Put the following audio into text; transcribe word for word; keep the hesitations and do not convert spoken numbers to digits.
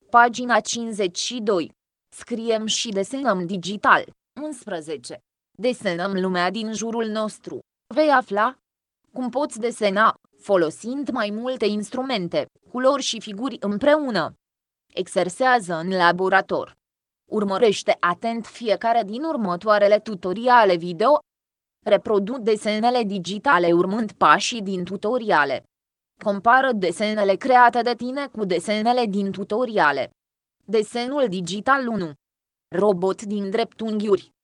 Pagina cincizeci și doi. Scriem și desenăm digital. unsprezece. Desenăm lumea din jurul nostru. Vei afla cum poți desena, folosind mai multe instrumente, culori și figuri împreună. Exersează în laborator. Urmărește atent fiecare din următoarele tutoriale video. Reprodu desenele digitale urmând pașii din tutoriale. Compară desenele create de tine cu desenele din tutoriale. Desenul digital unu. Robot din dreptunghiuri.